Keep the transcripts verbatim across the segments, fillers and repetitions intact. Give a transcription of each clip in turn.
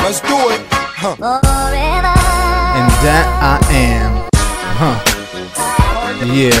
Let's do it. Huh. And that I am. Huh. Yeah.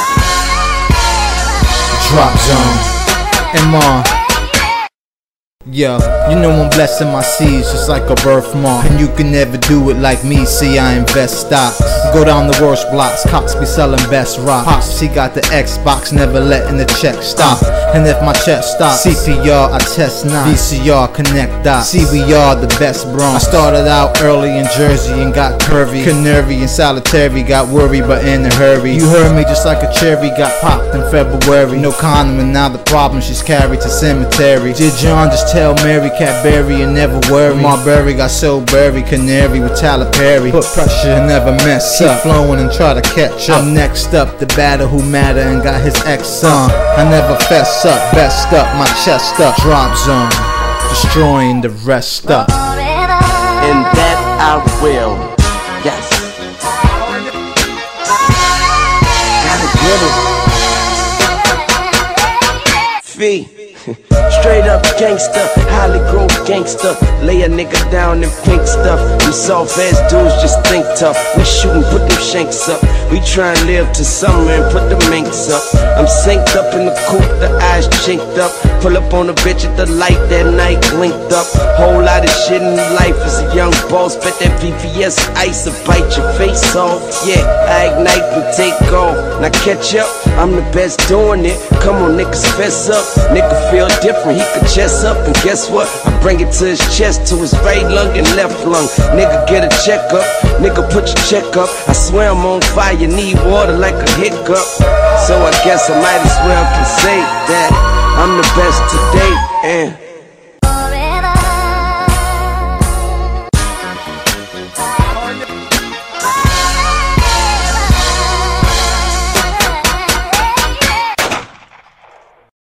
Drop zone. M R. Yo, you know I'm blessing my seeds just like a birthmark. And you can never do it like me, see I invest stocks. Go down the worst blocks, cops be selling best rocks. Pops, he got the Xbox, never letting the check stop. And if my check stops, C P R I test not, V C R connect dots. See we are the best Bronx. I started out early in Jersey and got curvy, canary and solitary, got worried but in a hurry. You heard me just like a cherry, got popped in February. No condom and now the problem she's carried to cemetery. Did John just tell Mary Cadbury and never worry? Marbury got so buried, canary with Tyler Perry. Put pressure and never mess up, keep flowing and try to catch up. I'm next up, the batter who matter and got his ex on. I never fess up, best up, my chest up. Drop zone, destroying the rest up. And that I will, yes. Gotta get it. Fee. Straight up gangster, highly growth gangster. Lay a nigga down in pink stuff. We soft ass dudes just think tough. We shootin', put them shanks up. We try and live to summer and put the minks up. I'm synced up in the coupe, the eyes chinked up. Pull up on a bitch at the light, that night linked up. Whole lot of shit in life as a young boss. Bet that V V S ice will bite your face off. Yeah, I ignite and take off. Now catch up, I'm the best doing it. Come on niggas, fess up. Nigga feel different, he could chest up. And guess what? I bring it to his chest, to his right lung and left lung. Nigga get a checkup, nigga put your check up. I swear I'm on fire, need water like a hiccup. So I guess I might as well can say that I'm the best to date. And